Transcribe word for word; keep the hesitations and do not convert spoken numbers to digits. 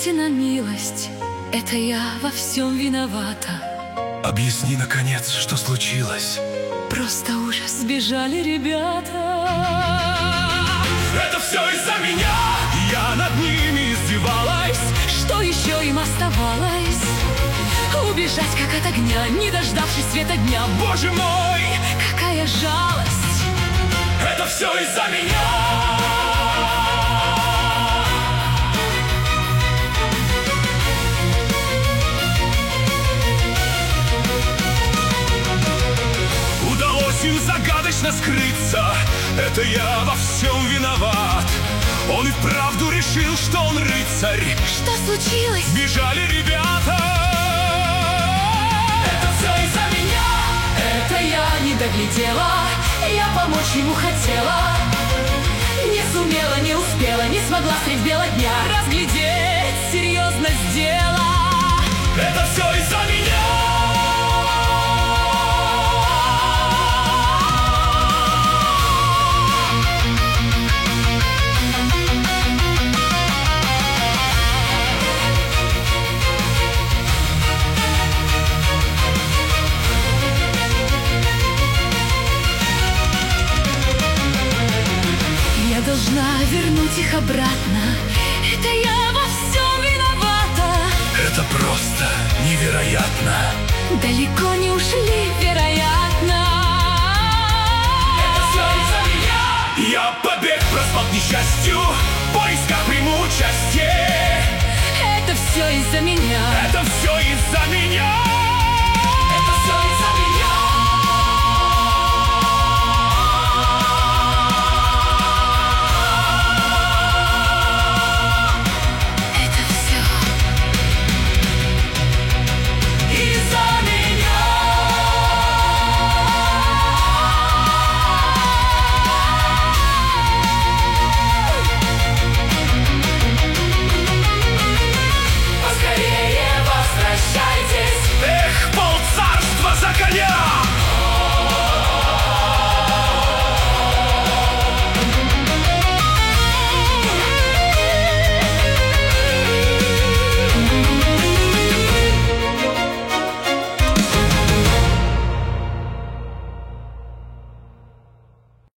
Покажите нам милость, это я во всем виновата. Объясни, наконец, что случилось. Просто ужас, сбежали ребята. Это все из-за меня, я над ними издевалась. Что еще им оставалось? Убежать, как от огня, не дождавшись света дня. Боже мой, какая жалость! Это все из-за меня. Удалось им загадочно скрыться, это я во всем виноват. Он и вправду решил, что он рыцарь. Что случилось? Бежали ребята. Это все из-за меня. Это я не доглядела, я помочь ему хотела. Не сумела, не успела, не смогла средь бела дня разглядеть серьезность дела. Это все из-за меня. Должна вернуть их обратно. Это я во всем виновата. Это просто невероятно. Далеко не ушли, вероятно. Это все из-за меня. Я побег, проспал к несчастью, в поисках приму участие. Это все из-за меня. Это все из-за меня.